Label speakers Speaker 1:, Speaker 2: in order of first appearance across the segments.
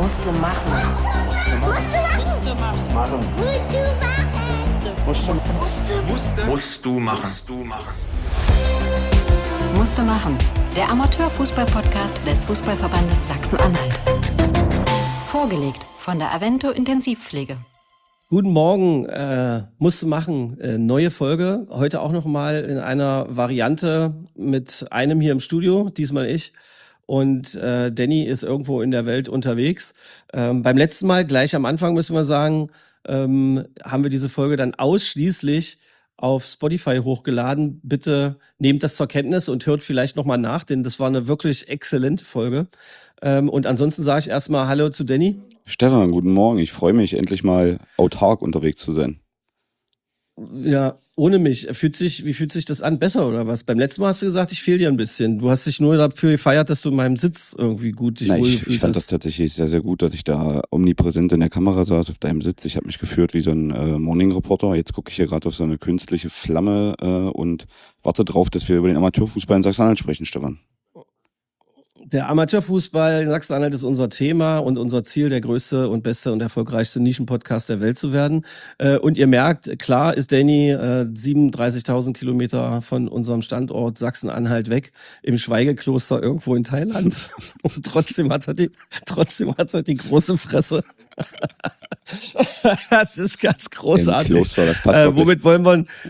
Speaker 1: Musste machen.
Speaker 2: Musst du machen.
Speaker 1: Musste machen. Der Amateurfußball-Podcast des Fußballverbandes Sachsen-Anhalt. Vorgelegt von der Avento Intensivpflege.
Speaker 3: Guten Morgen, musste machen, neue Folge. Heute auch nochmal in einer Variante mit einem hier im Studio, diesmal ich. Und Danny ist irgendwo in der Welt unterwegs. Beim letzten Mal, gleich am Anfang müssen wir sagen, haben wir diese Folge dann ausschließlich auf Spotify hochgeladen. Bitte nehmt das zur Kenntnis und hört vielleicht nochmal nach, denn das war eine wirklich exzellente Folge. Und ansonsten sage ich erstmal Hallo zu Danny.
Speaker 4: Stefan, guten Morgen. Ich freue mich, endlich mal autark unterwegs zu sein.
Speaker 3: Ja, ohne mich. Wie fühlt sich das an? Besser oder was? Beim letzten Mal hast du gesagt, ich fehle dir ein bisschen. Du hast dich nur dafür gefeiert, dass du in meinem Sitz irgendwie gut dich wohlgefühlt hast.
Speaker 4: Ich fand das tatsächlich sehr, sehr gut, dass ich da omnipräsent in der Kamera saß, auf deinem Sitz. Ich habe mich gefühlt wie so ein Morning Reporter. Jetzt gucke ich hier gerade auf so eine künstliche Flamme und warte drauf, dass wir über den Amateurfußball in Sachsen-Anhalt sprechen, Stefan.
Speaker 3: Der Amateurfußball in Sachsen-Anhalt ist unser Thema und unser Ziel, der größte und beste und erfolgreichste Nischenpodcast der Welt zu werden. Und ihr merkt, klar ist Danny 37.000 Kilometer von unserem Standort Sachsen-Anhalt weg, im Schweigekloster irgendwo in Thailand. Und trotzdem hat er die große Fresse. Das ist ganz großartig.
Speaker 4: Im Kloster, das passt
Speaker 3: womit wollen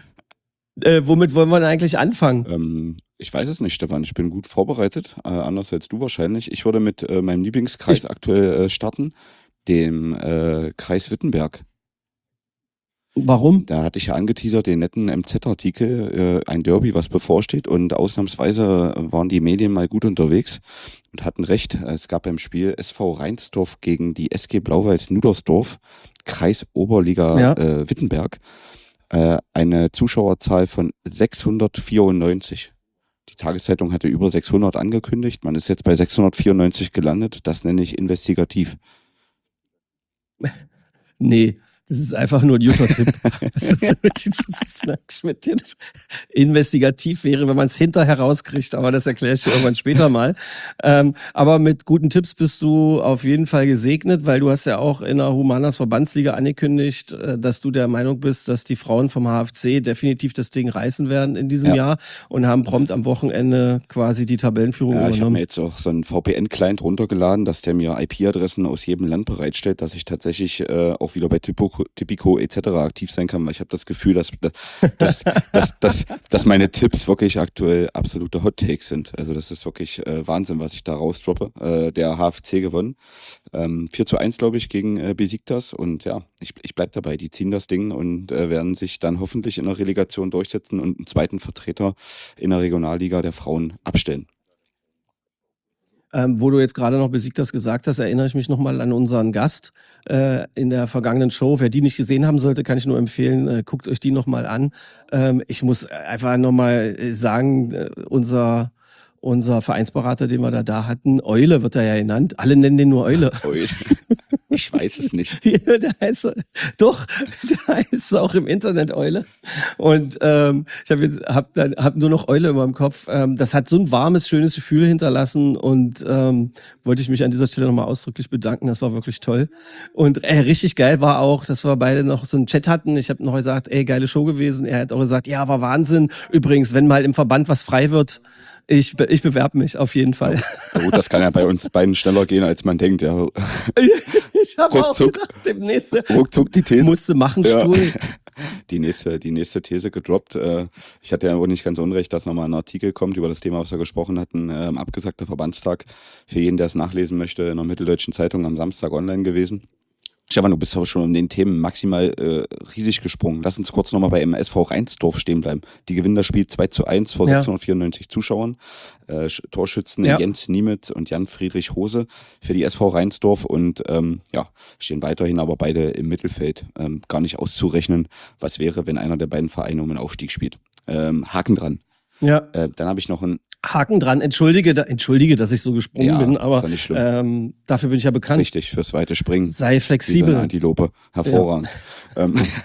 Speaker 3: wir eigentlich anfangen?
Speaker 4: Ich weiß es nicht, Stefan. Ich bin gut vorbereitet, anders als du wahrscheinlich. Ich würde mit meinem Lieblingskreis aktuell starten, dem Kreis Wittenberg.
Speaker 3: Warum?
Speaker 4: Da hatte ich ja angeteasert den netten MZ-Artikel, ein Derby, was bevorsteht, und ausnahmsweise waren die Medien mal gut unterwegs und hatten recht. Es gab beim Spiel SV Reinsdorf gegen die SG Blau-Weiß-Nudersdorf, Kreis Oberliga Wittenberg, eine Zuschauerzahl von 694. Die Tageszeitung hatte über 600 angekündigt. Man ist jetzt bei 694 gelandet. Das nenne ich investigativ.
Speaker 3: Nee, das ist einfach nur ein guter Tipp. Investigativ wäre, wenn man es hinterher rauskriegt, aber das erkläre ich dir irgendwann später mal. Aber mit guten Tipps bist du auf jeden Fall gesegnet, weil du hast ja auch in der Humanas Verbandsliga angekündigt, dass du der Meinung bist, dass die Frauen vom HFC definitiv das Ding reißen werden in diesem Jahr und haben prompt am Wochenende quasi die Tabellenführung übernommen.
Speaker 4: Ich habe mir jetzt auch so einen VPN-Client runtergeladen, dass der mir IP-Adressen aus jedem Land bereitstellt, dass ich tatsächlich auch wieder bei Tipico etc. aktiv sein kann, weil ich habe das Gefühl, dass meine Tipps wirklich aktuell absolute Hot Takes sind. Also das ist wirklich Wahnsinn, was ich da rausdroppe. Der HFC gewonnen. 4:1, glaube ich, gegen Besiktas, und ja, ich bleib dabei. Die ziehen das Ding und werden sich dann hoffentlich in der Relegation durchsetzen und einen zweiten Vertreter in der Regionalliga der Frauen abstellen.
Speaker 3: Wo du jetzt gerade noch Besiktas gesagt hast, erinnere ich mich nochmal an unseren Gast in der vergangenen Show. Wer die nicht gesehen haben sollte, kann ich nur empfehlen, guckt euch die nochmal an. Ich muss einfach nochmal sagen, unser Vereinsberater, den wir da hatten, Eule wird er ja genannt. Alle nennen den nur Eule.
Speaker 4: Eule. Ich weiß es nicht.
Speaker 3: Ja, der heißt auch im Internet Eule. Und ich hab nur noch Eule in meinem Kopf. Das hat so ein warmes, schönes Gefühl hinterlassen und wollte ich mich an dieser Stelle nochmal ausdrücklich bedanken. Das war wirklich toll. Und richtig geil war auch, dass wir beide noch so einen Chat hatten. Ich habe noch gesagt, geile Show gewesen. Er hat auch gesagt, ja, war Wahnsinn. Übrigens, wenn mal im Verband was frei wird, ich bewerbe mich auf jeden Fall.
Speaker 4: Ja, gut, das kann ja bei uns beiden schneller gehen, als man denkt. Ja.
Speaker 3: Ich habe auch gedacht,
Speaker 4: ruckzuck die These.
Speaker 3: Musste machen, Stuhl.
Speaker 4: Ja. Die nächste These gedroppt. Ich hatte ja wohl nicht ganz unrecht, dass nochmal ein Artikel kommt über das Thema, was wir gesprochen hatten. Abgesagter Verbandstag. Für jeden, der es nachlesen möchte, in der Mitteldeutschen Zeitung am Samstag online gewesen. Stefan, du bist aber schon um den Themen maximal riesig gesprungen. Lass uns kurz nochmal bei SV Reinsdorf stehen bleiben. Die gewinnen das Spiel 2:1 vor 694 Zuschauern. Torschützen Jens Niemetz und Jan-Friedrich Hose für die SV Reinsdorf und stehen weiterhin aber beide im Mittelfeld. Gar nicht auszurechnen, was wäre, wenn einer der beiden Vereine um den Aufstieg spielt. Haken dran.
Speaker 3: Ja.
Speaker 4: Dann habe ich noch einen
Speaker 3: Haken dran. Entschuldige, dass ich so gesprungen bin, aber
Speaker 4: ist ja nicht
Speaker 3: dafür bin ich ja bekannt.
Speaker 4: Richtig, fürs weite Springen.
Speaker 3: Sei flexibel.
Speaker 4: Eine Antilope. Hervorragend. Ja.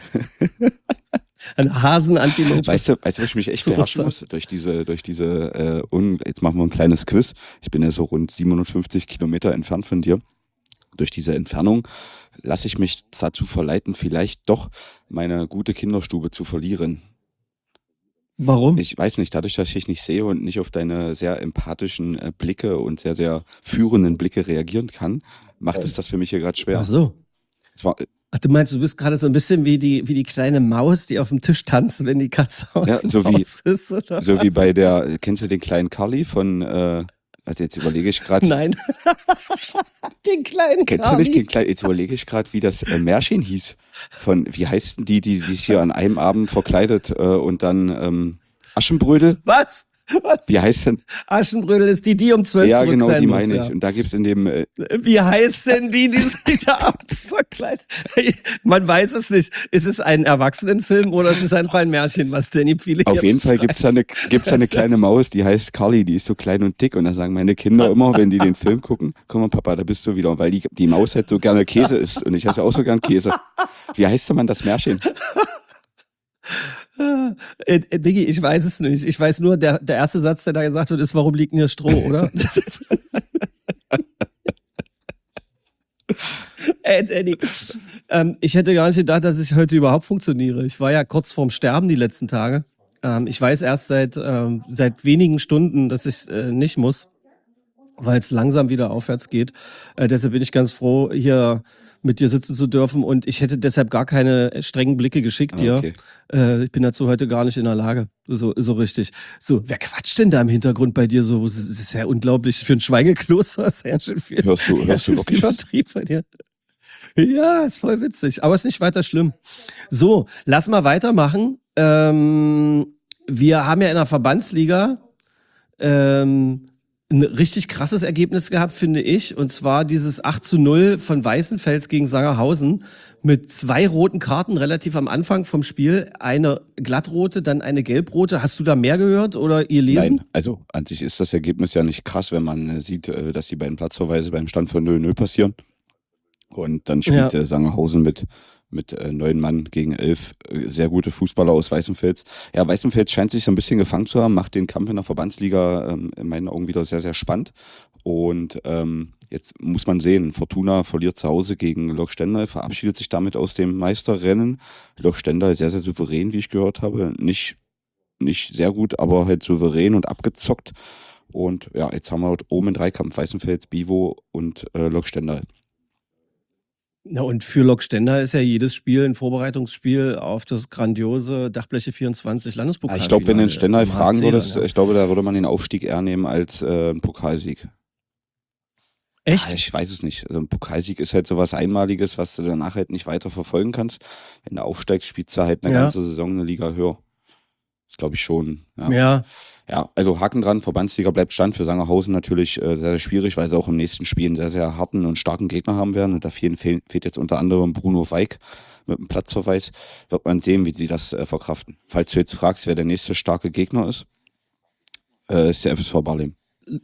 Speaker 3: Eine Hasenantilope.
Speaker 4: Weißt du, wo ich mich echt beherrschen muss? Durch diese, jetzt machen wir ein kleines Quiz. Ich bin ja so rund 57 Kilometer entfernt von dir. durch diese Entfernung lasse ich mich dazu verleiten, vielleicht doch meine gute Kinderstube zu verlieren.
Speaker 3: Warum?
Speaker 4: Ich weiß nicht, dadurch, dass ich dich nicht sehe und nicht auf deine sehr empathischen Blicke und sehr, sehr führenden Blicke reagieren kann, macht es das für mich hier gerade schwer.
Speaker 3: Ach so. Ach, du meinst, du bist gerade so ein bisschen wie die kleine Maus, die auf dem Tisch tanzt, wenn die Katze aus dem Haus ist, oder
Speaker 4: so
Speaker 3: was?
Speaker 4: wie kennst du den kleinen Carly von, jetzt überlege ich gerade.
Speaker 3: Nein. Den kleinen
Speaker 4: Kennst du nicht den kleinen, jetzt überlege ich gerade, wie das Märchen hieß. Wie heißt denn die sich hier an einem Abend verkleidet und dann Aschenbrödel?
Speaker 3: Was?
Speaker 4: Wie heißt denn?
Speaker 3: Aschenbrödel ist die um 12
Speaker 4: Ja,
Speaker 3: zurück
Speaker 4: genau,
Speaker 3: sein
Speaker 4: die
Speaker 3: muss.
Speaker 4: meine ich.
Speaker 3: Ja.
Speaker 4: Und da gibt's in dem
Speaker 3: Wie heißt denn die sich da abends verkleidet? Man weiß es nicht. Ist es ein Erwachsenenfilm oder ist es einfach ein Märchen, was Danny Pfeile
Speaker 4: auf jeden Fall gibt's da eine kleine Maus, die heißt Carly, die ist so klein und dick. Und da sagen meine Kinder immer, wenn die den Film gucken, guck mal Papa, da bist du wieder. Weil die Maus halt so gerne Käse isst. Und ich esse auch so gern Käse. Wie heißt denn man das Märchen?
Speaker 3: Diggi, ich weiß es nicht. Ich weiß nur, der erste Satz, der da gesagt wird, ist, warum liegt denn hier Stroh, oder? Das ist Danny. Ich hätte gar nicht gedacht, dass ich heute überhaupt funktioniere. Ich war ja kurz vorm Sterben die letzten Tage. Ich weiß erst seit wenigen Stunden, dass ich nicht muss, weil es langsam wieder aufwärts geht. Deshalb bin ich ganz froh, hier mit dir sitzen zu dürfen, und ich hätte deshalb gar keine strengen Blicke geschickt dir.
Speaker 4: Okay.
Speaker 3: Ich bin dazu heute gar nicht in der Lage, so richtig. So, wer quatscht denn da im Hintergrund bei dir so? Das ist ja unglaublich für ein Schweigekloster. Ist ja schön viel.
Speaker 4: Hörst du wirklich was?
Speaker 3: Vertrieb bei dir. Ja, ist voll witzig, aber ist nicht weiter schlimm. So, lass mal weitermachen. Wir haben ja in der Verbandsliga ein richtig krasses Ergebnis gehabt, finde ich. Und zwar dieses 8:0 von Weißenfels gegen Sangerhausen mit 2 roten Karten relativ am Anfang vom Spiel. Eine glattrote, dann eine gelbrote. Hast du da mehr gehört oder ihr lesen?
Speaker 4: Nein, also an sich ist das Ergebnis ja nicht krass, wenn man sieht, dass die beiden Platzverweise beim Stand von 0:0 passieren. Und dann spielt Sangerhausen mit 9 Mann gegen 11 sehr gute Fußballer aus Weißenfels. Ja, Weißenfels scheint sich so ein bisschen gefangen zu haben, macht den Kampf in der Verbandsliga in meinen Augen wieder sehr, sehr spannend. Und jetzt muss man sehen, Fortuna verliert zu Hause gegen Lok Stendal, verabschiedet sich damit aus dem Meisterrennen. Lok Stendal sehr, sehr souverän, wie ich gehört habe. Nicht sehr gut, aber halt souverän und abgezockt. Und ja, jetzt haben wir dort oben einen Dreikampf, Weißenfels, Bivo und Lok Stendal.
Speaker 3: Na, und für Lok Stendal ist ja jedes Spiel ein Vorbereitungsspiel auf das grandiose Dachbleche 24 Landespokal.
Speaker 4: Ich glaube, wenn du den Stendal fragen würdest,
Speaker 3: ja.
Speaker 4: ich glaube, da würde man den Aufstieg eher nehmen als einen Pokalsieg.
Speaker 3: Echt?
Speaker 4: Ich weiß es nicht. Also ein Pokalsieg ist halt sowas Einmaliges, was du danach halt nicht weiter verfolgen kannst. Wenn du aufsteigst, spielst du halt eine ganze Saison eine Liga höher. Das glaube ich schon. Ja, also Haken dran, Verbandsliga bleibt Stand für Sangerhausen natürlich sehr, sehr schwierig, weil sie auch im nächsten Spiel einen sehr, sehr harten und starken Gegner haben werden. Und da fehlt jetzt unter anderem Bruno Weig mit einem Platzverweis. Wird man sehen, wie sie das verkraften. Falls du jetzt fragst, wer der nächste starke Gegner ist der FSV Barlem.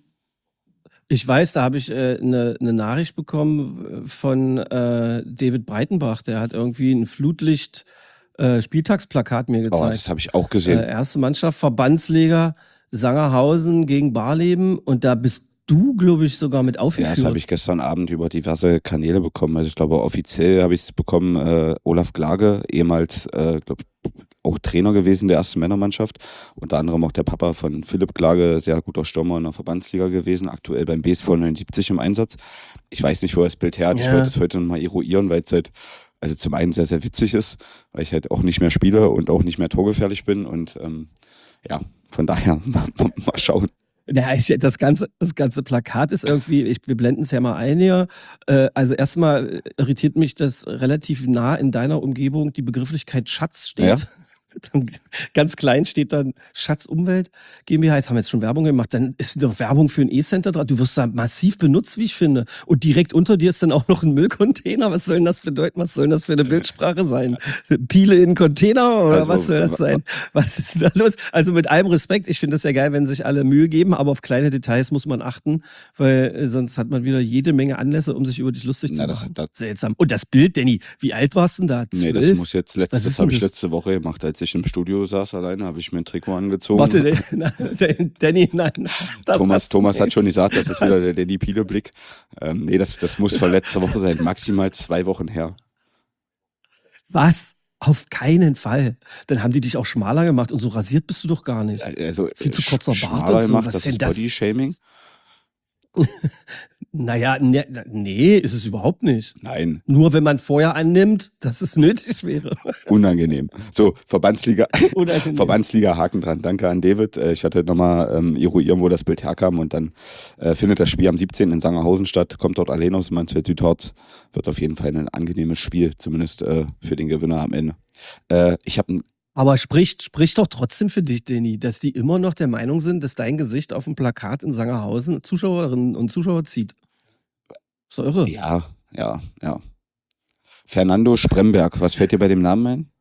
Speaker 3: Ich weiß, da habe ich eine Nachricht bekommen von David Breitenbach. Der hat irgendwie ein Flutlicht Spieltagsplakat mir gezeigt.
Speaker 4: Oh, das habe ich auch gesehen.
Speaker 3: Erste Mannschaft, Verbandsliga, Sangerhausen gegen Barleben, und da bist du, glaube ich, sogar mit aufgeführt.
Speaker 4: Ja, das habe ich gestern Abend über diverse Kanäle bekommen. Also ich glaube, offiziell habe ich es bekommen, Olaf Glage, ehemals auch Trainer gewesen der ersten Männermannschaft. Unter anderem auch der Papa von Philipp Glage, sehr guter Stürmer in der Verbandsliga gewesen, aktuell beim BSV 79 im Einsatz. Ich weiß nicht, wo er das Bild her hat. Ich wollte es heute nochmal eruieren, weil es halt also zum einen sehr, sehr witzig ist, weil ich halt auch nicht mehr spiele und auch nicht mehr torgefährlich bin. Und ja, von daher mal schauen.
Speaker 3: Ja, das ganze Plakat ist irgendwie, wir blenden es ja mal ein hier. Also erstmal irritiert mich, dass relativ nah in deiner Umgebung die Begrifflichkeit Schatz steht.
Speaker 4: Ja.
Speaker 3: Dann ganz klein steht dann Schatz Umwelt GmbH. Jetzt haben wir jetzt schon Werbung gemacht. Dann ist noch Werbung für ein E-Center dran. Du wirst da massiv benutzt, wie ich finde. Und direkt unter dir ist dann auch noch ein Müllcontainer. Was soll denn das bedeuten? Was soll denn das für eine Bildsprache sein? Piele in Container oder was soll das sein? Was ist denn da los? Also mit allem Respekt. Ich finde das ja geil, wenn sich alle Mühe geben, aber auf kleine Details muss man achten, weil sonst hat man wieder jede Menge Anlässe, um sich über dich lustig zu machen. Seltsam. Und das Bild, Danny, wie alt warst du denn da? 12?
Speaker 4: Nee, das muss jetzt das habe ich letzte Woche gemacht, als als ich im Studio saß alleine, habe ich mir ein Trikot angezogen.
Speaker 3: Warte, Danny, nein.
Speaker 4: Thomas hat schon gesagt, das ist wieder der Danny Piele-Blick. Nee, das muss vor letzter Woche sein, maximal 2 Wochen her.
Speaker 3: Was? Auf keinen Fall. Dann haben die dich auch schmaler gemacht und so rasiert bist du doch gar nicht.
Speaker 4: Also,
Speaker 3: viel zu kurzer Bart
Speaker 4: und
Speaker 3: und so.
Speaker 4: Gemacht,
Speaker 3: Was
Speaker 4: das
Speaker 3: denn
Speaker 4: ist
Speaker 3: das?
Speaker 4: Body-Shaming?
Speaker 3: Naja, nee, ist es überhaupt nicht.
Speaker 4: Nein.
Speaker 3: Nur wenn man vorher annimmt, dass es nötig wäre.
Speaker 4: Unangenehm. So, Verbandsliga.
Speaker 3: Unangenehm.
Speaker 4: Verbandsliga, Haken dran. Danke an David. Ich hatte nochmal eruieren, wo das Bild herkam und dann findet das Spiel am 17. in Sangerhausen statt, kommt dort allein aus Mansfeld-Südharz. Wird auf jeden Fall ein angenehmes Spiel, zumindest für den Gewinner am Ende. Ich habe
Speaker 3: Aber spricht doch trotzdem für dich, Danny, dass die immer noch der Meinung sind, dass dein Gesicht auf dem Plakat in Sangerhausen Zuschauerinnen und Zuschauer zieht. Ist doch irre.
Speaker 4: Ja. Fernando Spremberg, was fällt dir bei dem Namen ein?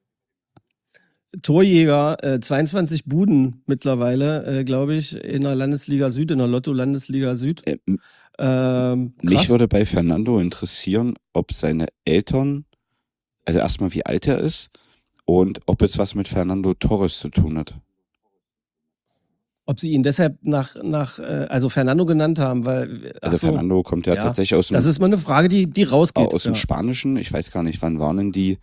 Speaker 3: Torjäger, 22 Buden mittlerweile, glaube ich, in der Landesliga Süd, in der Lotto-Landesliga Süd.
Speaker 4: Mich würde bei Fernando interessieren, ob seine Eltern, also erstmal wie alt er ist und ob es was mit Fernando Torres zu tun hat.
Speaker 3: Ob sie ihn deshalb also Fernando genannt haben, weil...
Speaker 4: Also Fernando kommt ja tatsächlich aus dem...
Speaker 3: Das ist mal eine Frage, die rausgeht.
Speaker 4: Aus dem Spanischen, ich weiß gar nicht, wann waren denn die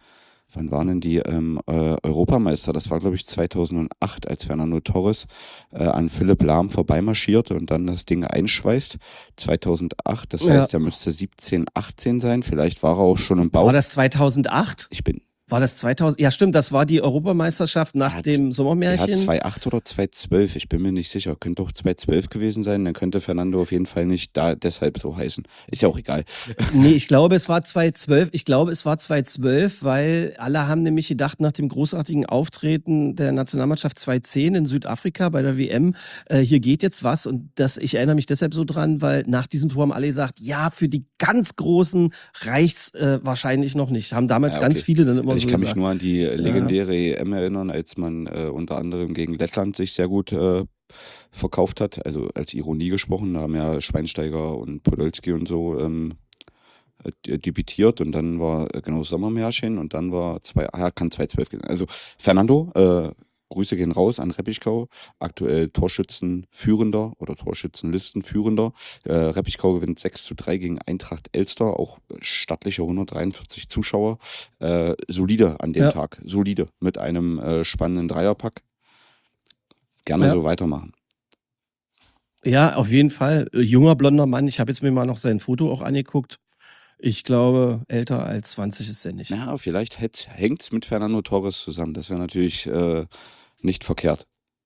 Speaker 4: Europameister? Das war, glaube ich, 2008, als Fernando Torres an Philipp Lahm vorbeimarschiert und dann das Ding einschweißt. 2008, das heißt, er müsste 17, 18 sein. Vielleicht war er auch schon im Bauch.
Speaker 3: War das 2008? War das 2000? Ja, stimmt, das war die Europameisterschaft nach dem Sommermärchen.
Speaker 4: Ja, 2008 oder 2012, ich bin mir nicht sicher. Könnte auch 2012 gewesen sein, dann könnte Fernando auf jeden Fall nicht da deshalb so heißen. Ist ja auch egal.
Speaker 3: Nee, ich glaube, es war 2012. Weil alle haben nämlich gedacht, nach dem großartigen Auftreten der Nationalmannschaft 2010 in Südafrika bei der WM, hier geht jetzt was. Und ich erinnere mich deshalb so dran, weil nach diesem Tor haben alle gesagt, ja, für die ganz Großen reicht's wahrscheinlich noch nicht. Haben damals ganz viele dann immer
Speaker 4: ich kann mich nur an die legendäre EM erinnern, als man unter anderem gegen Lettland sich sehr gut verkauft hat. Also als Ironie gesprochen, da haben ja Schweinsteiger und Podolski und so debütiert und dann war genau Sommermärchen und dann war 2012 gewesen. Also Fernando, Grüße gehen raus an Reppichkau, aktuell Torschützenführender oder Torschützenlistenführender. Reppichkau gewinnt 6:3 gegen Eintracht Elster, auch stattliche 143 Zuschauer. Solide an dem Tag, solide, mit einem spannenden Dreierpack. Gerne so weitermachen.
Speaker 3: Ja, auf jeden Fall. Junger, blonder Mann, ich habe jetzt mir mal noch sein Foto auch angeguckt. Ich glaube, älter als 20 ist er nicht.
Speaker 4: Ja, vielleicht hängt es mit Fernando Torres zusammen. Das wäre natürlich nicht verkehrt.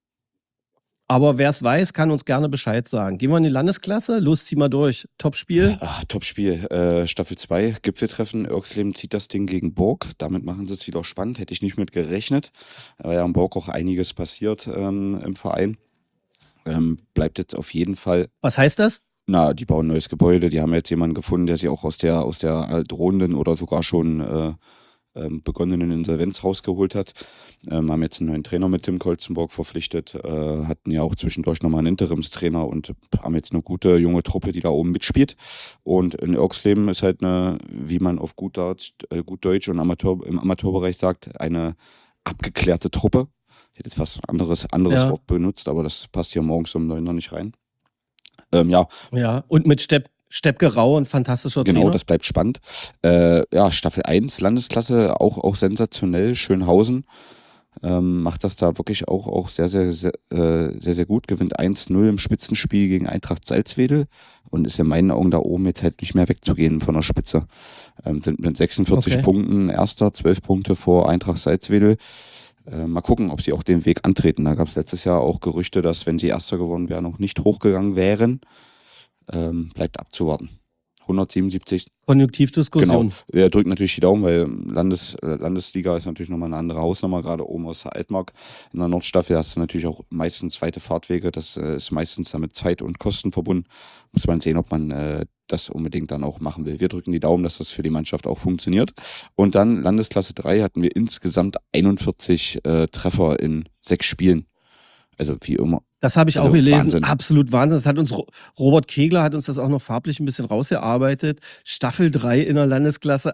Speaker 3: Aber wer es weiß, kann uns gerne Bescheid sagen. Gehen wir in die Landesklasse? Los, zieh mal durch. Top-Spiel?
Speaker 4: Top-Spiel. Staffel 2, Gipfeltreffen. Irksleben zieht das Ding gegen Burg. Damit machen sie es wieder spannend. Hätte ich nicht mit gerechnet. Aber ja, in Burg auch einiges passiert im Verein. Bleibt jetzt auf jeden Fall...
Speaker 3: Was heißt das?
Speaker 4: Die bauen ein neues Gebäude. Die haben jetzt jemanden gefunden, der sie auch aus der drohenden oder sogar schon begonnenen Insolvenz rausgeholt hat. Haben jetzt einen neuen Trainer mit Tim Kolzenborg verpflichtet. Hatten ja auch zwischendurch nochmal einen Interimstrainer und haben jetzt eine gute junge Truppe, die da oben mitspielt. Und in Irksleben ist halt wie man auf gut Deutsch und im Amateurbereich sagt, eine abgeklärte Truppe. Ich hätte jetzt fast ein anderes Wort benutzt, aber das passt hier morgens um 9 noch nicht rein. Ja,
Speaker 3: und mit Steppke Rau, ein fantastischer Trainer.
Speaker 4: Genau, das bleibt spannend. Staffel 1, Landesklasse, auch sensationell. Schönhausen macht das da wirklich auch sehr, sehr, sehr, sehr, sehr gut. Gewinnt 1:0 im Spitzenspiel gegen Eintracht Salzwedel und ist in meinen Augen da oben jetzt halt nicht mehr wegzugehen von der Spitze. Sind mit 46 Punkten Erster, 12 Punkte vor Eintracht Salzwedel. Mal gucken, ob sie auch den Weg antreten. Da gab es letztes Jahr auch Gerüchte, dass, wenn sie Erster geworden wären, noch nicht hochgegangen wären. Bleibt abzuwarten. 177.
Speaker 3: Konjunktivdiskussion.
Speaker 4: Genau. Wir drücken natürlich die Daumen, weil Landesliga ist natürlich nochmal eine andere Hausnummer, gerade oben aus der Altmark. In der Nordstaffel hast du natürlich auch meistens weite Fahrtwege. Das ist meistens damit Zeit und Kosten verbunden. Muss man sehen, ob man das unbedingt dann auch machen will. Wir drücken die Daumen, dass das für die Mannschaft auch funktioniert. Und dann Landesklasse 3 hatten wir insgesamt 41 Treffer in 6 Spielen. Also wie immer.
Speaker 3: Das habe ich
Speaker 4: Also
Speaker 3: auch gelesen.
Speaker 4: Wahnsinn.
Speaker 3: Absolut Wahnsinn. Das hat uns Robert Kegler hat uns das auch noch farblich ein bisschen rausgearbeitet. Staffel 3 in der Landesklasse.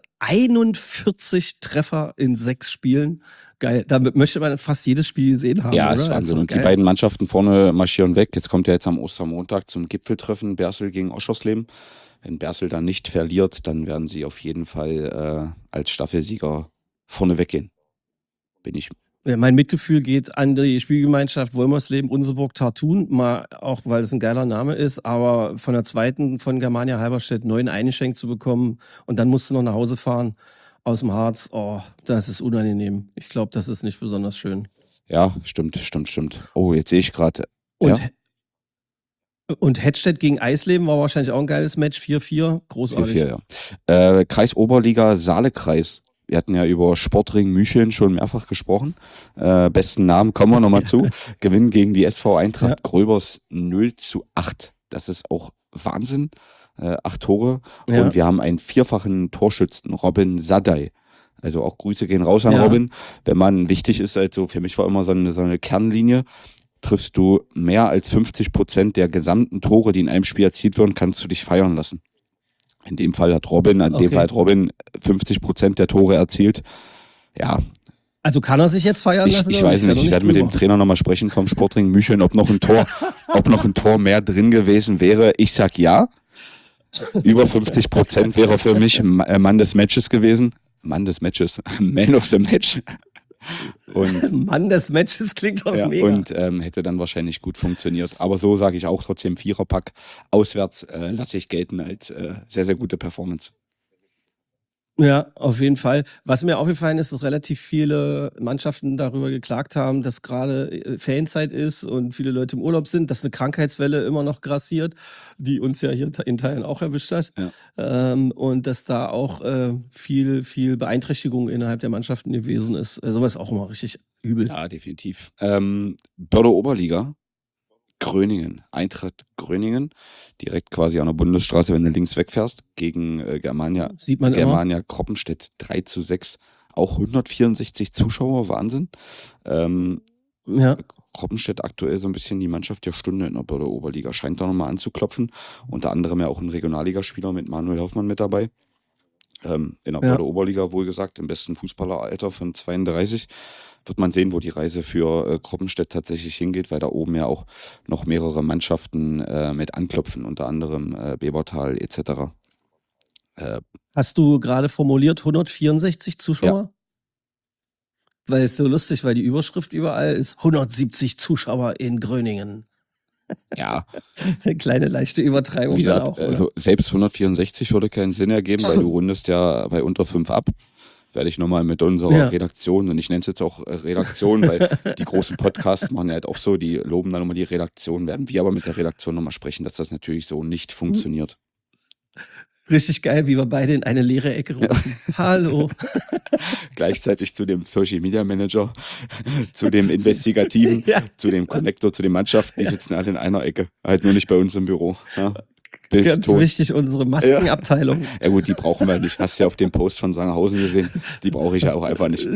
Speaker 3: 41 Treffer in 6 Spielen. Geil. Damit möchte man fast jedes Spiel gesehen haben,
Speaker 4: Ja,
Speaker 3: oder?
Speaker 4: ist
Speaker 3: Das
Speaker 4: Wahnsinn.
Speaker 3: doch
Speaker 4: Und die
Speaker 3: geil.
Speaker 4: beiden Mannschaften vorne marschieren weg. Jetzt kommt ja jetzt am Ostermontag zum Gipfeltreffen Bersel gegen Oschersleben. Wenn Bersel dann nicht verliert, dann werden sie auf jeden Fall als Staffelsieger vorne weggehen. Bin ich.
Speaker 3: Ja, mein Mitgefühl geht an die Spielgemeinschaft Wolmersleben-Unseburg-Tartun, mal auch, weil es ein geiler Name ist, aber von der zweiten von Germania Halberstadt 9 eingeschenkt zu bekommen und dann musst du noch nach Hause fahren aus dem Harz, oh, das ist unangenehm. Ich glaube, das ist nicht besonders schön.
Speaker 4: Ja, stimmt. Oh, jetzt sehe ich gerade.
Speaker 3: Und,
Speaker 4: Ja?
Speaker 3: und Hettstedt gegen Eisleben war wahrscheinlich auch ein geiles Match, 4-4, großartig.
Speaker 4: 4-4, ja. Kreis Oberliga Saale-Kreis. Wir hatten ja über Sportring Mücheln schon mehrfach gesprochen. Besten Namen kommen wir nochmal zu. Gewinn gegen die SV Eintracht Gröbers 0-8. Das ist auch Wahnsinn. 8 Tore.
Speaker 3: Ja.
Speaker 4: Und wir haben einen 4-fachen Torschützen, Robin Sadai. Also auch Grüße gehen raus an Robin. Wenn man wichtig ist, also für mich war immer so eine Kernlinie, triffst du mehr als 50% der gesamten Tore, die in einem Spiel erzielt werden, kannst du dich feiern lassen. In dem Fall hat Robin 50% der Tore erzielt. Ja.
Speaker 3: Also kann er sich jetzt feiern lassen?
Speaker 4: Ich weiß nicht, ich werde mit dem Trainer nochmal sprechen vom Sportring Mücheln, ob noch ein Tor mehr drin gewesen wäre. Ich sag ja. Über 50% wäre für mich Mann des Matches gewesen. Man of the Match. Und
Speaker 3: Mann des Matches klingt doch mega.
Speaker 4: Und hätte dann wahrscheinlich gut funktioniert. Aber so sage ich auch trotzdem Viererpack. Auswärts lasse ich gelten als sehr, sehr gute Performance.
Speaker 3: Ja, auf jeden Fall. Was mir aufgefallen ist, dass relativ viele Mannschaften darüber geklagt haben, dass gerade Ferienzeit ist und viele Leute im Urlaub sind, dass eine Krankheitswelle immer noch grassiert, die uns ja hier in Teilen auch erwischt hat. Ja. Und dass da auch viel Beeinträchtigung innerhalb der Mannschaften gewesen ist. Sowas auch immer richtig übel.
Speaker 4: Ja, definitiv. Börde Oberliga. Gröningen, Eintracht Gröningen, direkt quasi an der Bundesstraße, wenn du links wegfährst, gegen Germania Kroppenstedt 3-6, auch 164 Zuschauer, Wahnsinn.
Speaker 3: Ja.
Speaker 4: Kroppenstedt aktuell so ein bisschen die Mannschaft der Stunde in der Börde Oberliga, scheint da nochmal anzuklopfen, unter anderem ja auch ein Regionalligaspieler mit Manuel Hoffmann mit dabei. In der Börde Oberliga, wohlgesagt, im besten Fußballeralter von 32. Wird man sehen, wo die Reise für Kroppenstedt tatsächlich hingeht, weil da oben ja auch noch mehrere Mannschaften mit anklopfen, unter anderem Bebertal etc.
Speaker 3: Hast du gerade formuliert 164 Zuschauer? Ja. Weil es so lustig, weil die Überschrift überall ist 170 Zuschauer in Gröningen.
Speaker 4: Ja.
Speaker 3: Eine kleine leichte Übertreibung.
Speaker 4: Wie gesagt,
Speaker 3: dann auch,
Speaker 4: also selbst 164 würde keinen Sinn ergeben, weil du rundest ja bei unter 5 ab. Werde ich nochmal mit unserer Redaktion, und ich nenne es jetzt auch Redaktion, weil die großen Podcasts machen ja halt auch so, die loben dann nochmal die Redaktion, werden wir aber mit der Redaktion nochmal sprechen, dass das natürlich so nicht funktioniert.
Speaker 3: Richtig geil, wie wir beide in eine leere Ecke rufen. Ja. Hallo.
Speaker 4: Gleichzeitig zu dem Social Media Manager, zu dem Investigativen, zu dem Connector, zu den Mannschaften, die sitzen alle in einer Ecke. Halt nur nicht bei uns im Büro. Ja.
Speaker 3: Bild, ganz Ton. Wichtig, unsere Maskenabteilung.
Speaker 4: Ja gut, die brauchen wir nicht. Hast du ja auf dem Post von Sangerhausen gesehen. Die brauche ich ja auch einfach nicht.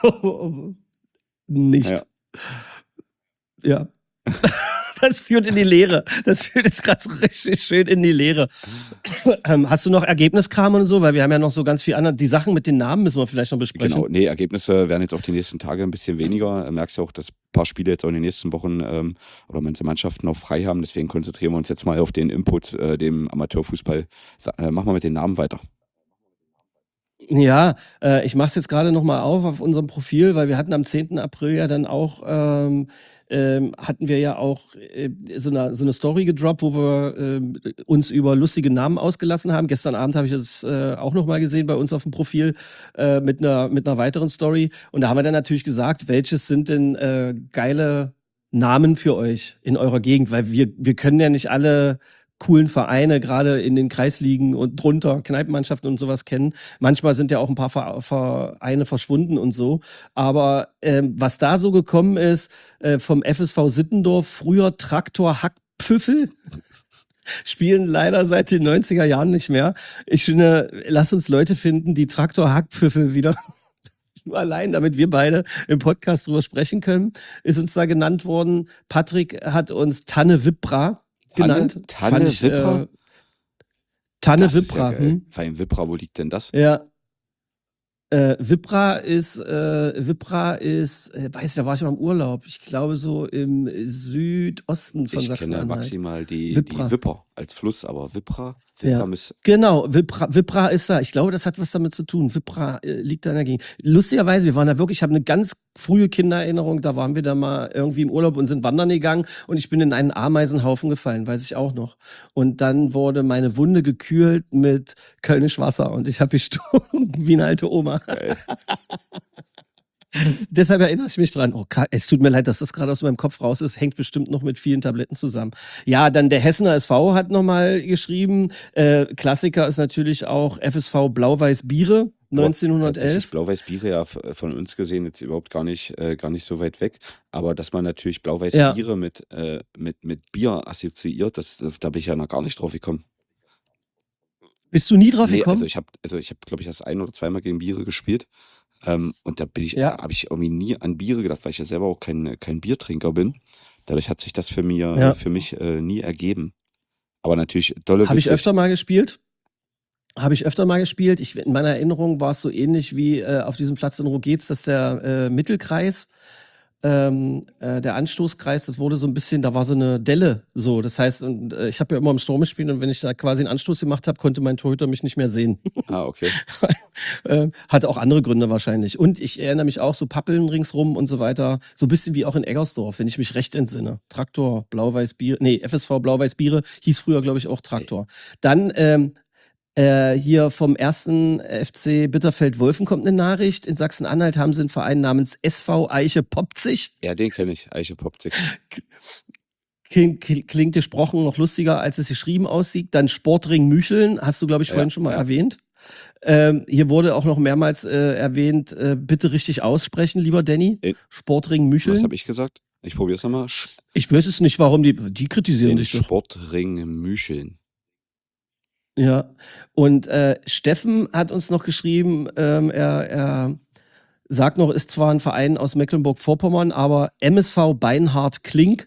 Speaker 3: Nicht. Ja. Das führt in die Leere. Das führt jetzt gerade so richtig schön in die Leere. Hast du noch Ergebniskram und so? Weil wir haben ja noch so ganz viel andere. Die Sachen mit den Namen müssen wir vielleicht noch besprechen.
Speaker 4: Genau, nee, Ergebnisse werden jetzt auch die nächsten Tage ein bisschen weniger. Du merkst ja auch, dass ein paar Spiele jetzt auch in den nächsten Wochen oder manche Mannschaften auch frei haben. Deswegen konzentrieren wir uns jetzt mal auf den Input, dem Amateurfußball. Machen wir mit den Namen weiter.
Speaker 3: Ja, ich mache es jetzt gerade nochmal auf unserem Profil, weil wir hatten am 10. April ja dann auch hatten wir ja auch so eine Story gedroppt, wo wir uns über lustige Namen ausgelassen haben. Gestern Abend habe ich das auch nochmal gesehen bei uns auf dem Profil mit einer weiteren Story. Und da haben wir dann natürlich gesagt, welches sind denn geile Namen für euch in eurer Gegend? Weil wir können ja nicht alle coolen Vereine, gerade in den Kreisligen und drunter, Kneipenmannschaften und sowas kennen. Manchmal sind ja auch ein paar Vereine verschwunden und so. Aber was da so gekommen ist, vom FSV Sittendorf, früher Traktor Hackpfüffel, spielen leider seit den 90er Jahren nicht mehr. Ich finde, lass uns Leute finden, die Traktor Hackpfüffel wieder Nur allein, damit wir beide im Podcast drüber sprechen können, ist uns da genannt worden. Patrick hat uns Tanne Wippra genannt.
Speaker 4: Tanne Wippra?
Speaker 3: Tanne
Speaker 4: Das ist ja
Speaker 3: Wippra.
Speaker 4: geil. Vor allem Wippra, wo liegt denn das?
Speaker 3: Ja. Wippra ist, weiß, da war ich mal im Urlaub. Ich glaube so im Südosten von
Speaker 4: Ich kenne
Speaker 3: Sachsen-Anhalt.
Speaker 4: maximal die
Speaker 3: Wippra.
Speaker 4: Wipper als Fluss, aber Wippra
Speaker 3: Ja.
Speaker 4: muss.
Speaker 3: Genau, Wippra ist da. Ich glaube, das hat was damit zu tun. Wippra liegt da in der Gegend. Lustigerweise, wir waren da wirklich, ich habe eine ganz frühe Kindererinnerung, da waren wir da mal irgendwie im Urlaub und sind wandern gegangen und ich bin in einen Ameisenhaufen gefallen, weiß ich auch noch. Und dann wurde meine Wunde gekühlt mit Kölnisch Wasser und ich habe gestunken wie eine alte Oma.
Speaker 4: Geil.
Speaker 3: Deshalb erinnere ich mich dran. Oh, es tut mir leid, dass das gerade aus meinem Kopf raus ist. Hängt bestimmt noch mit vielen Tabletten zusammen. Ja, dann der Hessener SV hat nochmal geschrieben. Klassiker ist natürlich auch FSV Blau-Weiß Biere 1911.
Speaker 4: Blau-Weiß Biere ja von uns gesehen jetzt überhaupt gar nicht so weit weg. Aber dass man natürlich Blau-Weiß
Speaker 3: Ja.
Speaker 4: Biere mit Bier assoziiert, da bin ich ja noch gar nicht drauf gekommen.
Speaker 3: Bist du nie drauf
Speaker 4: Nee,
Speaker 3: gekommen?
Speaker 4: ich habe, glaube ich, erst ein oder zweimal gegen Biere gespielt. Und da
Speaker 3: Ja.
Speaker 4: habe ich irgendwie nie an Biere gedacht, weil ich ja selber auch kein Biertrinker bin. Dadurch hat sich das für mich nie ergeben. Aber natürlich dolle
Speaker 3: Habe ich
Speaker 4: witzig.
Speaker 3: öfter mal gespielt. In meiner Erinnerung war es so ähnlich wie auf diesem Platz in Rogetz, dass der Mittelkreis, der Anstoßkreis, das wurde so ein bisschen, da war so eine Delle so. Das heißt, ich habe ja immer im Sturm gespielt und wenn ich da quasi einen Anstoß gemacht habe, konnte mein Torhüter mich nicht mehr sehen.
Speaker 4: Ah, okay.
Speaker 3: Hatte auch andere Gründe wahrscheinlich. Und ich erinnere mich auch so Pappeln ringsrum und so weiter. So ein bisschen wie auch in Eggersdorf, wenn ich mich recht entsinne. Traktor, Blau-Weiß Biere, FSV Blau-Weiß Biere hieß früher, glaube ich, auch Traktor. Dann hier vom ersten FC Bitterfeld-Wolfen kommt eine Nachricht. In Sachsen-Anhalt haben sie einen Verein namens SV Eiche Popzig.
Speaker 4: Ja, den kenne ich, Eiche Popzig.
Speaker 3: Klingt gesprochen noch lustiger, als es geschrieben aussieht. Dann Sportring Mücheln, hast du, glaube ich, vorhin schon mal erwähnt. Hier wurde auch noch mehrmals erwähnt, bitte richtig aussprechen, lieber Danny. Sportring Mücheln.
Speaker 4: Was habe ich gesagt? Ich probiere es nochmal.
Speaker 3: Ich weiß es nicht, warum die kritisieren dich doch.
Speaker 4: Sportring Mücheln.
Speaker 3: Ja, und Steffen hat uns noch geschrieben, er sagt noch, ist zwar ein Verein aus Mecklenburg-Vorpommern, aber MSV Beinhard Klink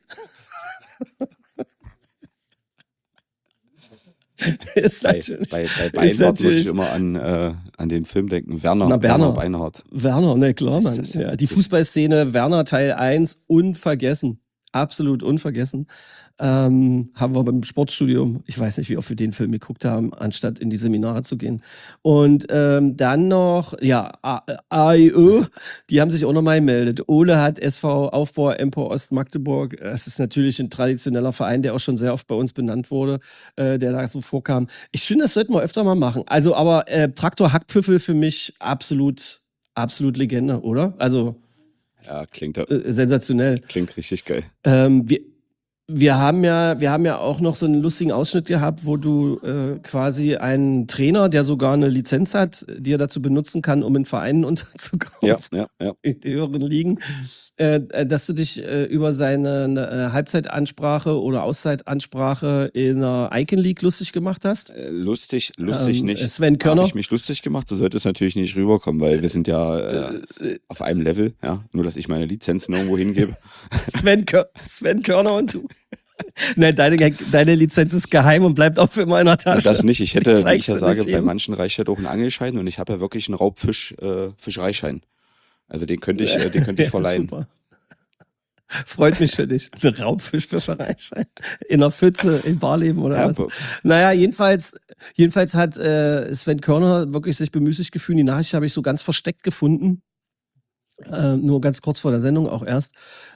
Speaker 3: ist natürlich,
Speaker 4: Bei
Speaker 3: ist
Speaker 4: Beinhardt muss
Speaker 3: natürlich
Speaker 4: ich immer an den Film denken. Werner Beinhardt.
Speaker 3: Werner, ne, klar,
Speaker 4: Ist
Speaker 3: Mann.
Speaker 4: das ja
Speaker 3: Ja, die
Speaker 4: witzig.
Speaker 3: Fußballszene Werner Teil 1, unvergessen. Absolut unvergessen. Haben wir beim Sportstudium, ich weiß nicht, wie oft wir den Film geguckt haben, anstatt in die Seminare zu gehen. Und dann noch, ja, AIÖ, die haben sich auch nochmal gemeldet. Ole hat SV Aufbau Empor Ost Magdeburg. Das ist natürlich ein traditioneller Verein, der auch schon sehr oft bei uns benannt wurde, der da so vorkam. Ich finde, das sollten wir öfter mal machen. Also, aber Traktor Hackpfiffel für mich absolut Legende, oder? Also
Speaker 4: Ja, klingt
Speaker 3: sensationell.
Speaker 4: richtig geil.
Speaker 3: Wir haben ja auch noch so einen lustigen Ausschnitt gehabt, wo du quasi einen Trainer, der sogar eine Lizenz hat, die er dazu benutzen kann, um in Vereinen unterzukommen,
Speaker 4: Ja.
Speaker 3: in den höheren Ligen, dass du dich über seine Halbzeitansprache oder Auszeit-Ansprache in der Icon League lustig gemacht hast.
Speaker 4: Lustig nicht.
Speaker 3: Sven Körner.
Speaker 4: Habe ich mich lustig gemacht, so sollte es natürlich nicht rüberkommen, weil wir sind ja auf einem Level, ja. Nur, dass ich meine Lizenzen irgendwo hingebe.
Speaker 3: Sven Körner und du. Nein, deine Lizenz ist geheim und bleibt auch für immer in der Tasche.
Speaker 4: Das nicht. Ich hätte,
Speaker 3: Die
Speaker 4: wie ich
Speaker 3: zeigst
Speaker 4: ja
Speaker 3: du
Speaker 4: sage,
Speaker 3: nicht
Speaker 4: bei
Speaker 3: jedem.
Speaker 4: manchen reicht halt auch ein Angelschein und ich habe ja wirklich einen Fischereischein. Also den könnte ich verleihen.
Speaker 3: Super. Freut mich für dich. Eine Raubfischfischerei. In der Pfütze, in Barleben oder
Speaker 4: Ja,
Speaker 3: was? Naja, jedenfalls hat Sven Körner wirklich sich bemüßigt gefühlt. Die Nachricht habe ich so ganz versteckt gefunden. Nur ganz kurz vor der Sendung auch erst.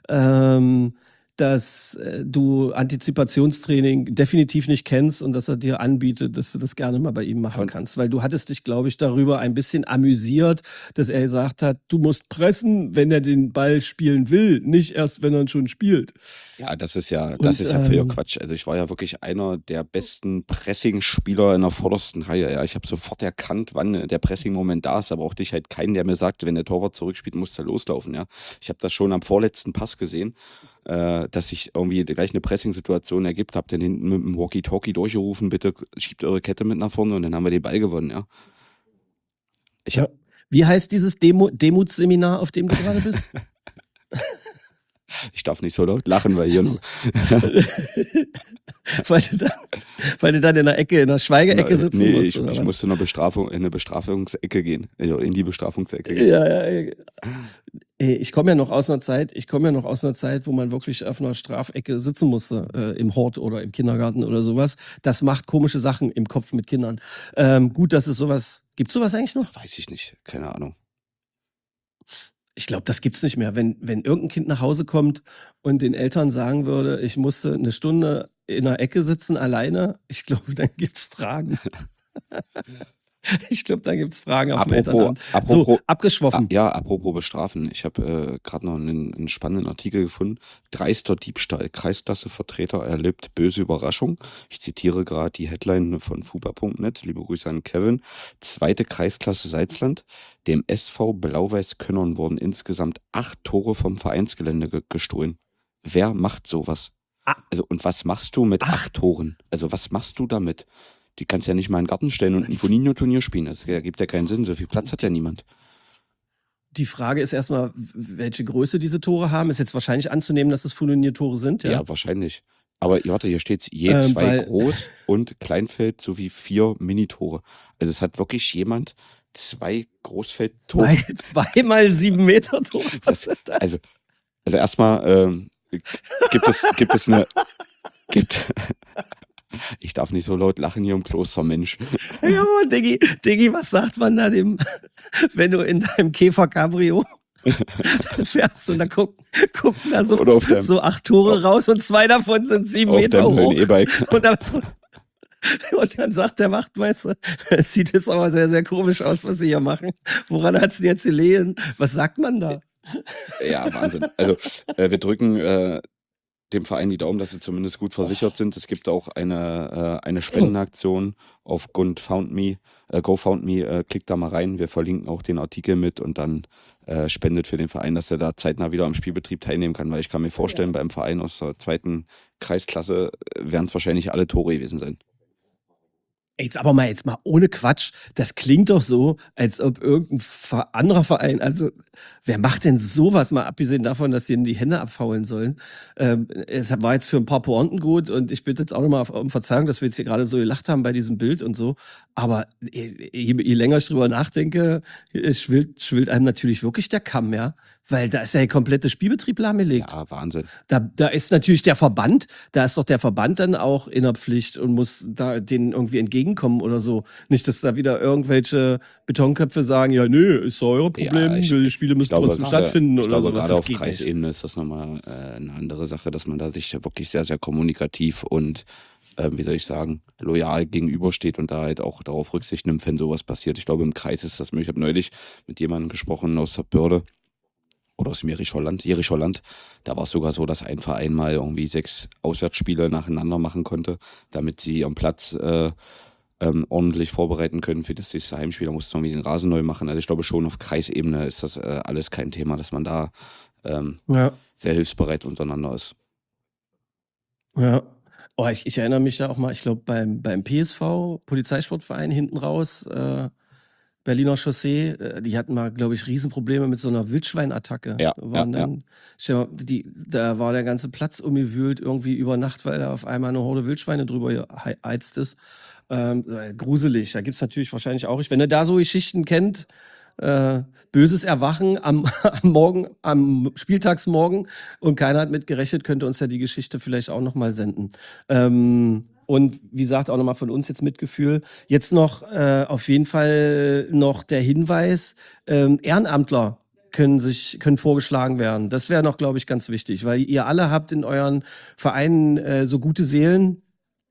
Speaker 3: Dass du Antizipationstraining definitiv nicht kennst und dass er dir anbietet, dass du das gerne mal bei ihm machen kannst. Weil du hattest dich, glaube ich, darüber ein bisschen amüsiert, dass er gesagt hat, du musst pressen, wenn er den Ball spielen will, nicht erst, wenn er ihn schon spielt.
Speaker 4: Ja, das ist ja völliger Quatsch. Also ich war ja wirklich einer der besten Pressing-Spieler in der vordersten Reihe. Ja, ich habe sofort erkannt, wann der Pressing-Moment da ist, aber auch dich halt keinen, der mir sagt, wenn der Torwart zurückspielt, muss er loslaufen. Ja, ich habe das schon am vorletzten Pass gesehen, dass sich irgendwie gleich eine Pressing-Situation ergibt. Hab dann hinten mit dem Walkie-Talkie durchgerufen, bitte schiebt eure Kette mit nach vorne und dann haben wir den Ball gewonnen. Ja.
Speaker 3: Wie heißt dieses Demutsseminar, auf dem du gerade bist?
Speaker 4: Ich darf nicht so laut lachen, weil hier nur.
Speaker 3: weil du dann in der Ecke, in der Schweigeecke sitzen musst.
Speaker 4: Ich musste in eine Bestrafungsecke gehen. Also in die Bestrafungsecke gehen.
Speaker 3: Ja. Ich komme ja noch aus einer Zeit, wo man wirklich auf einer Strafecke sitzen musste, im Hort oder im Kindergarten oder sowas. Das macht komische Sachen im Kopf mit Kindern. Gut, dass es sowas, gibt's sowas eigentlich noch?
Speaker 4: Weiß ich nicht, keine Ahnung.
Speaker 3: Ich glaube, das gibt's nicht mehr. Wenn irgendein Kind nach Hause kommt und den Eltern sagen würde, ich musste eine Stunde in einer Ecke sitzen alleine, ich glaube, dann gibt's Fragen. Ich glaube, da gibt's Fragen auf dem Elternamt. So, abgeschwoffen.
Speaker 4: Ja, apropos bestrafen. Ich habe gerade noch einen spannenden Artikel gefunden. Dreister Diebstahl. Kreisklassevertreter erlebt böse Überraschung. Ich zitiere gerade die Headline von fuba.net. Liebe Grüße an Kevin. 2. Kreisklasse Salzland. Dem SV Blau-Weiß-Könnern wurden insgesamt 8 Tore vom Vereinsgelände gestohlen. Wer macht sowas? Also, und was machst du mit 8 Toren? Also, was machst du damit? Die kannst ja nicht mal in den Garten stellen und ein Foligno-Turnier spielen. Das ergibt ja keinen Sinn. So viel Platz hat ja niemand.
Speaker 3: Die Frage ist erstmal, welche Größe diese Tore haben. Ist jetzt wahrscheinlich anzunehmen, dass es Foligno-Tore sind. Ja,
Speaker 4: wahrscheinlich. Aber warte, hier steht's je 2 Groß- und Kleinfeld sowie 4 Minitore. Also es hat wirklich jemand 2 Großfeldtore.
Speaker 3: 2 mal 7 Meter Tore. Was ist das?
Speaker 4: Also erstmal gibt es eine... Ich darf nicht so laut lachen hier im Kloster, Mensch.
Speaker 3: Ja, Diggi, was sagt man da wenn du in deinem Käfer-Cabrio fährst und da gucken da so 8 Tore raus und 2 davon sind 7 Meter hoch.
Speaker 4: E-Bike.
Speaker 3: Und dann sagt der Wachtmeister, es sieht jetzt aber sehr, sehr komisch aus, was sie hier machen. Woran hat's denn jetzt gelegen? Was sagt man da?
Speaker 4: Ja, Wahnsinn. Also wir drücken dem Verein die Daumen, dass sie zumindest gut versichert sind. Es gibt auch eine Spendenaktion auf GoFundMe. Klickt da mal rein. Wir verlinken auch den Artikel mit und dann spendet für den Verein, dass er da zeitnah wieder am Spielbetrieb teilnehmen kann. Weil ich kann mir vorstellen, beim Verein aus der 2. Kreisklasse werden es wahrscheinlich alle Tore gewesen sein.
Speaker 3: Jetzt mal ohne Quatsch, das klingt doch so, als ob irgendein anderer Verein, also wer macht denn sowas, mal abgesehen davon, dass sie ihnen die Hände abfaulen sollen. Es war jetzt für ein paar Pointen gut und ich bitte jetzt auch nochmal um Verzeihung, dass wir jetzt hier gerade so gelacht haben bei diesem Bild und so, aber je länger ich drüber nachdenke, schwillt einem natürlich wirklich der Kamm, ja, weil da ist ja der komplette Spielbetrieb lahmgelegt.
Speaker 4: Ja, Wahnsinn.
Speaker 3: Da ist natürlich der Verband dann auch in der Pflicht und muss da denen irgendwie entgegenkommen oder so. Nicht, dass da wieder irgendwelche Betonköpfe sagen, ja, nö, ist doch euer Problem, die Spiele müssen trotzdem stattfinden oder sowas.
Speaker 4: Gerade auf Kreisebene ist das nochmal eine andere Sache, dass man da sich wirklich sehr, sehr kommunikativ und loyal gegenübersteht und da halt auch darauf Rücksicht nimmt, wenn sowas passiert. Ich glaube, im Kreis ist das möglich. Ich habe neulich mit jemandem gesprochen aus der Börde oder aus dem Jerichower Land. Da war es sogar so, dass ein Verein mal irgendwie 6 Auswärtsspiele nacheinander machen konnte, damit sie ihren Platz ordentlich vorbereiten können für das nächste Heimspiel. Da mussten wir den Rasen neu machen. Also ich glaube schon auf Kreisebene ist das alles kein Thema, dass man da sehr hilfsbereit untereinander ist.
Speaker 3: Ja. Oh, ich erinnere mich da auch mal, ich glaube beim PSV, Polizeisportverein hinten raus, Berliner Chaussee, die hatten mal, glaube ich, Riesenprobleme mit so einer Wildschweinattacke. Da war der ganze Platz umgewühlt irgendwie über Nacht, weil da auf einmal eine Horde Wildschweine drüber geheizt ist. Gruselig, da gibt's natürlich wahrscheinlich auch, wenn ihr da so Geschichten kennt, böses Erwachen am Spieltagsmorgen und keiner hat mitgerechnet, könnte uns ja die Geschichte vielleicht auch nochmal senden. Und wie gesagt, auch nochmal von uns jetzt Mitgefühl. Jetzt noch auf jeden Fall noch der Hinweis, Ehrenamtler können vorgeschlagen werden. Das wäre noch, glaube ich, ganz wichtig, weil ihr alle habt in euren Vereinen so gute Seelen,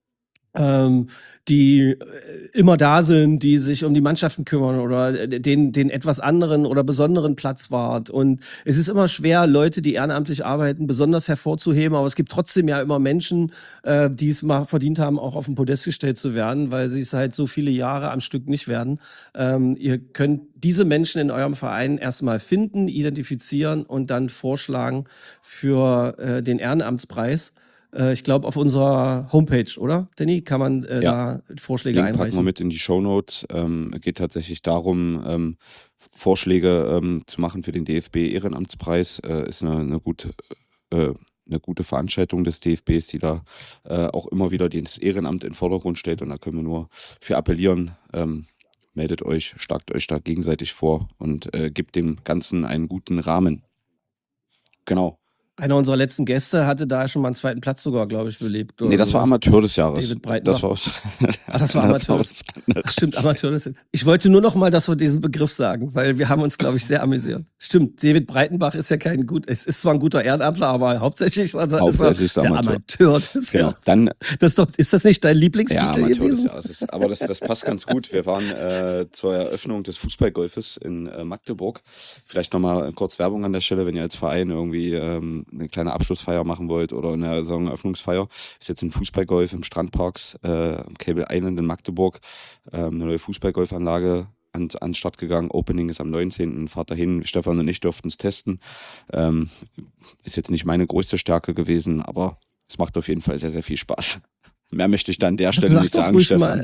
Speaker 3: die immer da sind, die sich um die Mannschaften kümmern oder den etwas anderen oder besonderen Platz wahrt. Und es ist immer schwer, Leute, die ehrenamtlich arbeiten, besonders hervorzuheben. Aber es gibt trotzdem ja immer Menschen, die es mal verdient haben, auch auf den Podest gestellt zu werden, weil sie es halt so viele Jahre am Stück nicht werden. Ihr könnt diese Menschen in eurem Verein erstmal finden, identifizieren und dann vorschlagen für den Ehrenamtspreis. Ich glaube, auf unserer Homepage, oder, Danny? Kann man da Vorschläge
Speaker 4: Link packen wir
Speaker 3: einreichen?
Speaker 4: mit in die Shownotes. Geht tatsächlich darum, Vorschläge zu machen für den DFB-Ehrenamtspreis. Ist eine gute Veranstaltung des DFBs, die da auch immer wieder das Ehrenamt in den Vordergrund stellt. Und da können wir nur für appellieren. Meldet euch, schlagt euch da gegenseitig vor und gibt dem Ganzen einen guten Rahmen. Genau.
Speaker 3: Einer unserer letzten Gäste hatte da schon mal einen zweiten Platz sogar, glaube ich, belebt.
Speaker 4: Nee, das war Amateur des Jahres.
Speaker 3: David Breitenbach.
Speaker 4: Das war
Speaker 3: Amateur. Ach, stimmt, Amateur des Jahres. Ich wollte nur noch mal, dass wir diesen Begriff sagen, weil wir haben uns, glaube ich, sehr amüsiert. Stimmt, David Breitenbach ist ja es ist zwar ein guter Ehrenamtler, aber hauptsächlich ist er der Amateur des Jahres.
Speaker 4: Dann,
Speaker 3: ist das nicht dein Lieblingstitel
Speaker 4: Amateur
Speaker 3: gewesen?
Speaker 4: des Jahres. Aber das passt ganz gut. Wir waren zur Eröffnung des Fußballgolfes in Magdeburg. Vielleicht nochmal kurz Werbung an der Stelle, wenn ihr als Verein irgendwie eine kleine Abschlussfeier machen wollt oder eine Saisoneröffnungsfeier. Ist jetzt ein Fußballgolf im Strandparks am Cable Island in Magdeburg. Eine neue Fußballgolfanlage an den Start gegangen. Opening ist am 19. Fahrt dahin. Stefan und ich durften es testen. Ist jetzt nicht meine größte Stärke gewesen, aber es macht auf jeden Fall sehr, sehr viel Spaß. Mehr möchte ich da an der Stelle nicht sagen, Stefan.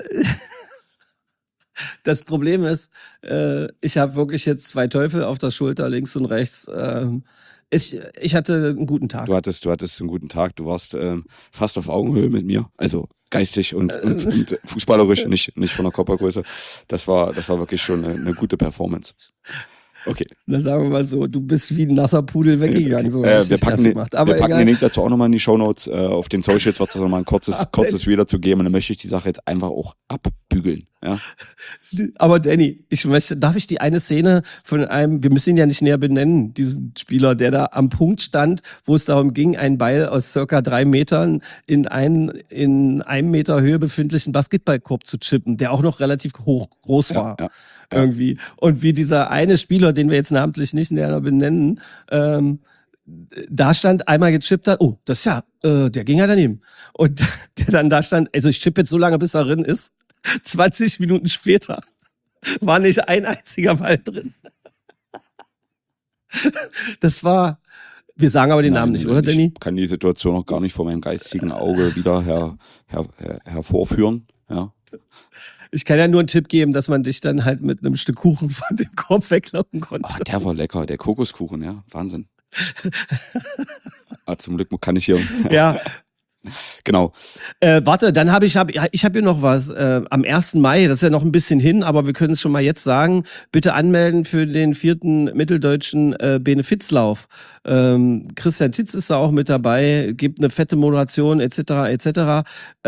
Speaker 3: Das Problem ist, ich habe wirklich jetzt 2 Teufel auf der Schulter, links und rechts. Ich hatte einen guten Tag.
Speaker 4: Du hattest einen guten Tag. Du warst fast auf Augenhöhe mit mir. Also geistig und fußballerisch, nicht von der Körpergröße. Das war wirklich schon eine gute Performance. Okay.
Speaker 3: Dann sagen wir mal so, du bist wie ein nasser Pudel weggegangen. So
Speaker 4: wir packen den Link dazu auch nochmal in die Shownotes. Auf den Socials wird es nochmal ein kurzes Reel dazu geben. Und dann möchte ich die Sache jetzt einfach auch abbügeln. Ja?
Speaker 3: Aber Danny, darf ich die eine Szene von wir müssen ihn ja nicht näher benennen, diesen Spieler, der da am Punkt stand, wo es darum ging, einen Ball aus circa 3 Metern in einem Meter Höhe befindlichen Basketballkorb zu chippen, der auch noch relativ groß war. Ja. Irgendwie. Und wie dieser eine Spieler, den wir jetzt namentlich nicht näher benennen, da stand, einmal gechippt hat, oh, das ist ja, der ging ja daneben. Und der dann da stand, also ich chippe jetzt so lange, bis er drin ist. 20 Minuten später war nicht ein einziger Ball drin. Das war, wir sagen aber den Namen nicht, oder Danny?
Speaker 4: Ich kann die Situation noch gar nicht vor meinem geistigen Auge wieder hervorführen, ja.
Speaker 3: Ich kann ja nur einen Tipp geben, dass man dich dann halt mit einem Stück Kuchen von dem Korb weglocken konnte.
Speaker 4: Oh, der war lecker, der Kokoskuchen, ja, Wahnsinn. Zum Glück kann ich hier.
Speaker 3: Ja.
Speaker 4: Genau.
Speaker 3: Warte, dann habe ich hier noch was. Am 1. Mai, das ist ja noch ein bisschen hin, aber wir können es schon mal jetzt sagen, bitte anmelden für den 4. mitteldeutschen Benefizlauf. Christian Titz ist da auch mit dabei, gibt eine fette Moderation etc.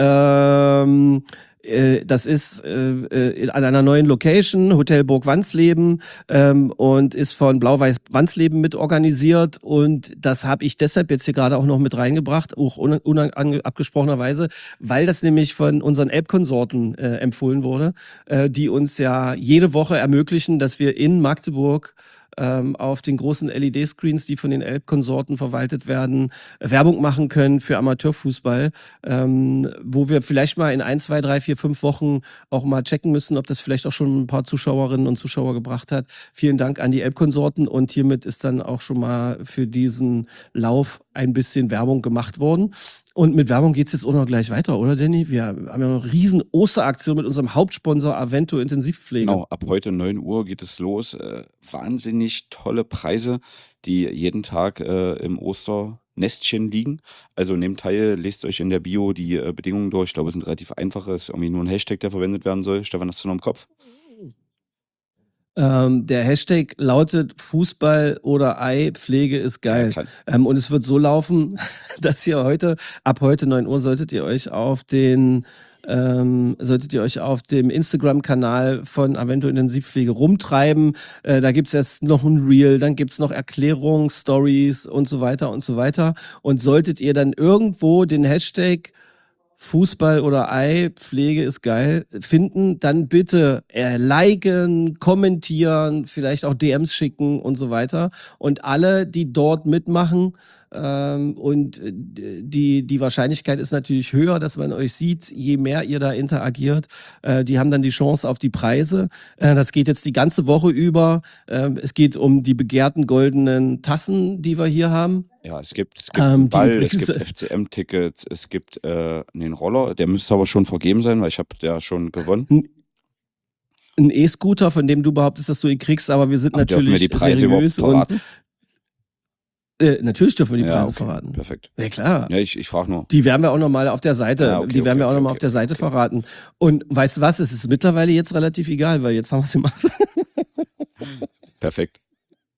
Speaker 3: Das ist an einer neuen Location, Hotel Burg Wansleben, und ist von Blau-Weiß Wansleben mit organisiert, und das habe ich deshalb jetzt hier gerade auch noch mit reingebracht, auch abgesprochenerweise, weil das nämlich von unseren Elbkonsorten empfohlen wurde, die uns ja jede Woche ermöglichen, dass wir in Magdeburg auf den großen LED-Screens, die von den Elbkonsorten verwaltet werden, Werbung machen können für Amateurfußball, wo wir vielleicht mal in 1, 2, 3, 4, 5 Wochen auch mal checken müssen, ob das vielleicht auch schon ein paar Zuschauerinnen und Zuschauer gebracht hat. Vielen Dank an die Elbkonsorten, und hiermit ist dann auch schon mal für diesen Lauf ein bisschen Werbung gemacht worden. Und mit Werbung geht's jetzt auch noch gleich weiter, oder Danny? Wir haben ja eine riesen Osteraktion mit unserem Hauptsponsor Avento Intensivpflege.
Speaker 4: Genau, ab heute 9 Uhr geht es los. Wahnsinnig tolle Preise, die jeden Tag im Osternestchen liegen. Also nehmt teil, lest euch in der Bio die Bedingungen durch. Ich glaube, es sind relativ einfache. Es ist irgendwie nur ein Hashtag, der verwendet werden soll. Stefan, hast du noch im Kopf?
Speaker 3: Der Hashtag lautet Fußball oder Ei, Pflege ist geil. Ja, und es wird so laufen, dass ihr ab heute 9 Uhr solltet ihr euch auf dem Instagram-Kanal von Avento Intensivpflege rumtreiben. Da gibt's erst noch ein Reel, dann gibt's noch Erklärungen, Stories und so weiter und so weiter. Und solltet ihr dann irgendwo den Hashtag Fußball oder Ei, Pflege ist geil finden, dann bitte liken, kommentieren, vielleicht auch DMs schicken und so weiter. Und alle, die dort mitmachen, Und die Wahrscheinlichkeit ist natürlich höher, dass man euch sieht, je mehr ihr da interagiert. Die haben dann die Chance auf die Preise. Das geht jetzt die ganze Woche über. Es geht um die begehrten goldenen Tassen, die wir hier haben.
Speaker 4: Ja, es gibt einen Ball, es gibt FCM-Tickets, es gibt einen Roller, der müsste aber schon vergeben sein, weil ich habe ja schon gewonnen.
Speaker 3: Ein E-Scooter, von dem du behauptest, dass du ihn kriegst, aber wir sind natürlich
Speaker 4: wir die Preise
Speaker 3: seriös
Speaker 4: überhaupt
Speaker 3: und natürlich dürfen wir die Preise verraten.
Speaker 4: Perfekt.
Speaker 3: Ja, klar.
Speaker 4: Ja, ich frage nur.
Speaker 3: Die werden wir auch nochmal auf der Seite, auf der Seite verraten. Und weißt du was, es ist mittlerweile jetzt relativ egal, weil jetzt haben wir es gemacht.
Speaker 4: Perfekt.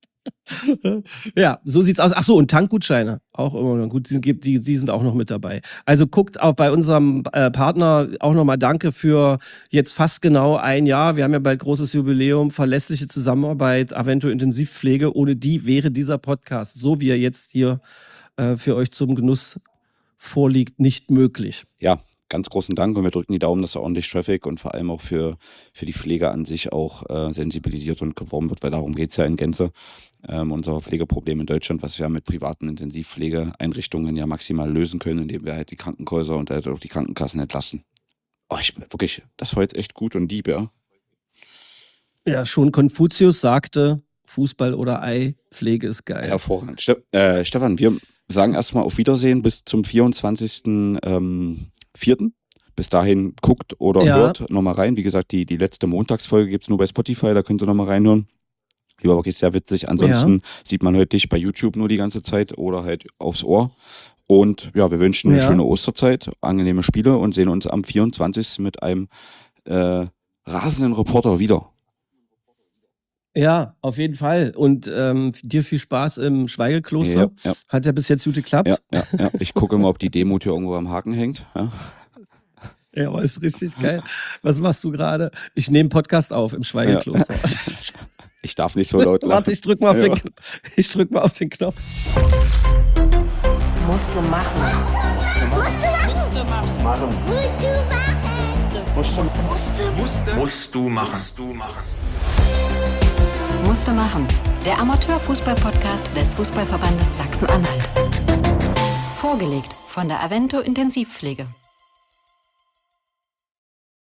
Speaker 3: Ja, so sieht's aus. Ach so, und Tankgutscheine auch immer noch gut. Die sind auch noch mit dabei. Also guckt auch bei unserem Partner auch nochmal danke für jetzt fast genau ein Jahr. Wir haben ja bald großes Jubiläum, verlässliche Zusammenarbeit, Avento Intensivpflege. Ohne die wäre dieser Podcast, so wie er jetzt hier für euch zum Genuss vorliegt, nicht möglich.
Speaker 4: Ja, ganz großen Dank und wir drücken die Daumen, dass da ordentlich Traffic und vor allem auch für die Pflege an sich auch sensibilisiert und geworben wird, weil darum geht's ja in Gänze. Unser Pflegeproblem in Deutschland, was wir mit privaten Intensivpflegeeinrichtungen ja maximal lösen können, indem wir halt die Krankenhäuser und halt auch die Krankenkassen entlasten. Oh, wirklich, das war jetzt echt gut und deep, ja.
Speaker 3: Ja, schon Konfuzius sagte, Fußball oder Ei, Pflege ist geil.
Speaker 4: Hervorragend. Stefan, wir sagen erstmal auf Wiedersehen bis zum 24.04. Bis dahin guckt oder hört nochmal rein. Wie gesagt, die letzte Montagsfolge gibt's nur bei Spotify, da könnt ihr nochmal reinhören. Die war wirklich sehr witzig. Ansonsten sieht man heute dich bei YouTube nur die ganze Zeit oder halt aufs Ohr. Und ja, wir wünschen eine schöne Osterzeit, angenehme Spiele und sehen uns am 24. mit einem rasenden Reporter wieder.
Speaker 3: Ja, auf jeden Fall. Und dir viel Spaß im Schweigekloster.
Speaker 4: Ja.
Speaker 3: Hat ja bis jetzt gut geklappt.
Speaker 4: Ja. Ich gucke mal, ob die Demut hier irgendwo am Haken hängt.
Speaker 3: Ja, aber ist richtig geil. Was machst du gerade? Ich nehme Podcast auf im Schweigekloster. Ja.
Speaker 4: Ich darf nicht so laut lachen.
Speaker 3: Warte, ich drück mal auf den Knopf.
Speaker 1: Musste machen. Musste machen. Der Amateurfußball-Podcast des Fußballverbandes Sachsen-Anhalt. Vorgelegt von der Avento Intensivpflege.